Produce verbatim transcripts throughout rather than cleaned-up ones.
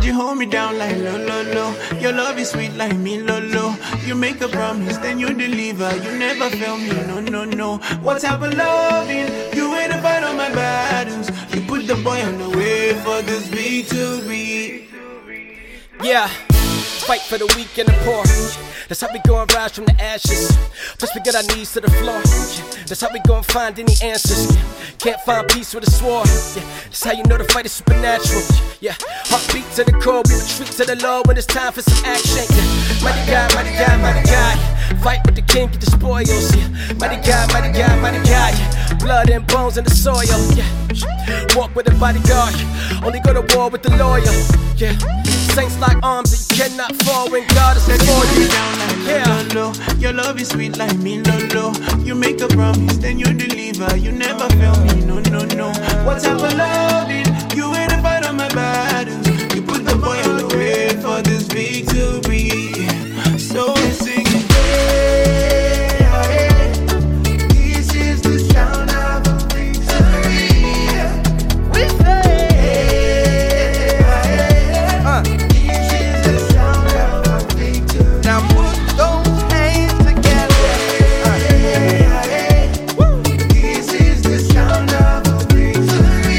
you hold me down like lo lo lo. Your love is sweet like me lo lo. You make a promise, then you deliver. You never fail me, no no no. What type of loving? You ain't a fight on my battles. You put the boy on the way for this victory. Yeah, fight for the weak and the poor. That's how we gon' rise from the ashes. Plus we get our knees to the floor. That's how we gon' find any answers. Can't find peace with a sword. Yeah, that's how you know the fight is supernatural. Yeah, heartbeat to the core, we retreat to the Lord when it's time for some action. Yeah, mighty God, mighty God, mighty God. Fight with the king, get the spoils. Yeah, mighty God, mighty God, mighty God. Yeah, blood and bones in the soil. Yeah, walk with a bodyguard. Only go to war with the lawyer. Yeah, saints like arms that you cannot fall when God is for you. Yeah. Lo, lo. Your love is sweet like me, lo, lo. You make a promise, then you deliver. You never fail me, no, no, no. What type of loving? You ain't a fight on my battles. You put the boy on the way for this victory. So we sing it. This is the sound of a victory. We say, uh. This is the sound of a victory. Now put those hands together. Uh. This is the sound of a victory.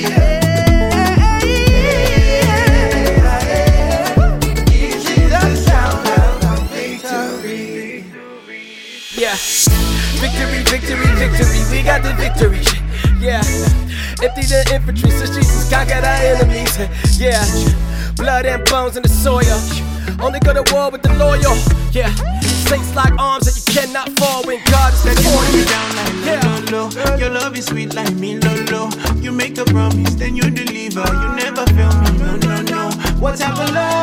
This is the sound of a victory. Yeah, victory, victory, victory. We got the victory. Yeah, empty the infantry since Jesus conquered our enemies. Yeah, blood and bones in the soil. Only go to war with the loyal. Yeah, saints like arms that you cannot fall when God is for you. Yeah. Lo, lo. Your love is sweet like me, lo, lo. You make a promise, then you deliver. You never fail me, no, no, no. What type of love?